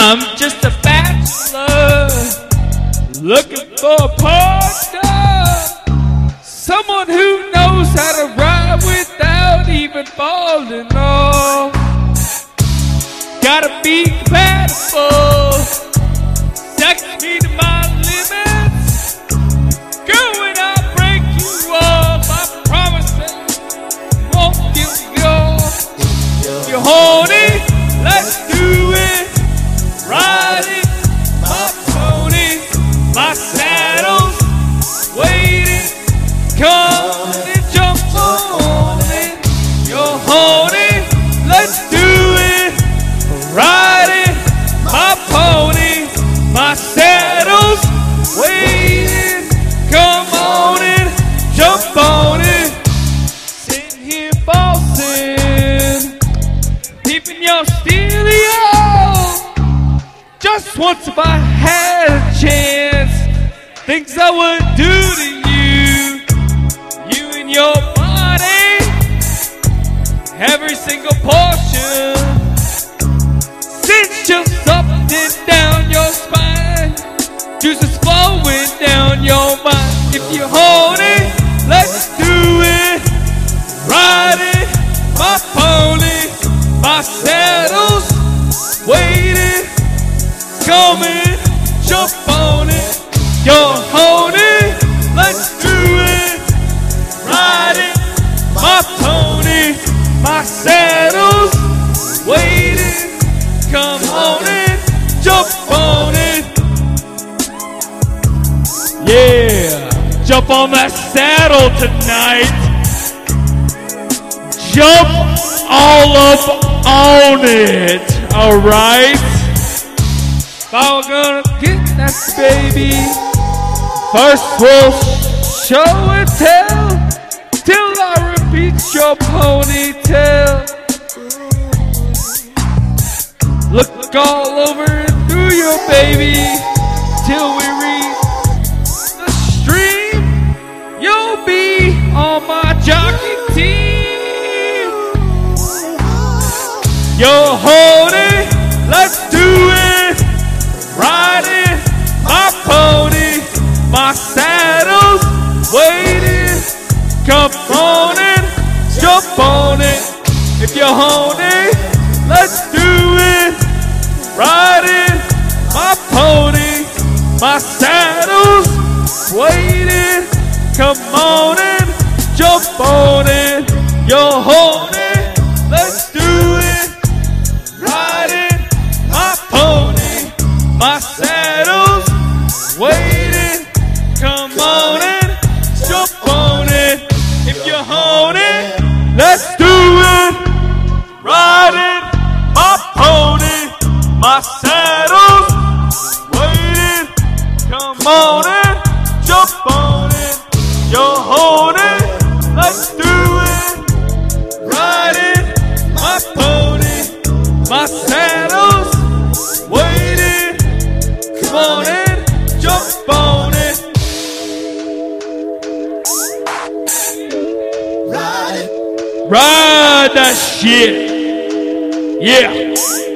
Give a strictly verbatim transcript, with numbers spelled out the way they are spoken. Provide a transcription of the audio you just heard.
I'm just a bachelor looking for a partner, someone who knows how to ride without even falling off. Gotta be compatible, sex me to my limits. Girl, when I break you off, I promise that you won't get me off. You're horny, let's do it. Ride it, my pony, my saddle's waiting. Come and jump on it. You're horny, let's do it. Ride it, my pony, my saddle's waiting. Come on and jump on it. Sitting here bossing, peeping your stereo. Just once if I had a chance, things I would do to you, you and your body, every single portion. Cinch just up and down your spine, juices flowing down your mind. If you're horny, let's do it. Ride it, my pony, my saddle's waiting. Come and jump on it. You're horny, let's do it. Ride it, my pony, my saddle's waiting. Come on and jump on it. Yeah, jump on that saddle tonight. Jump all up on it, alright? If I were gonna get that baby, first we'll show and tell, till I repeat your ponytail. Look all over and through your baby, till we reach the stream. You'll be on my jockey team. You're horny, let's do it. Ride it, my pony, my saddle's waiting. Come on and jump on it. If you're horny, let's do it. Ride it, my pony, my saddle's waiting. Come on and jump on it. You're horny, let's do it. Ride it, my pony, my saddle's waiting. Come on and jump on it. If you're horny, let's do it. Ride it, my pony, my saddle's waiting. Come on and jump on it. You're horny, let's do it. Ride it, my pony, my saddle's waiting. Come on and jump on it. Ride it. Ride that shit. Yeah.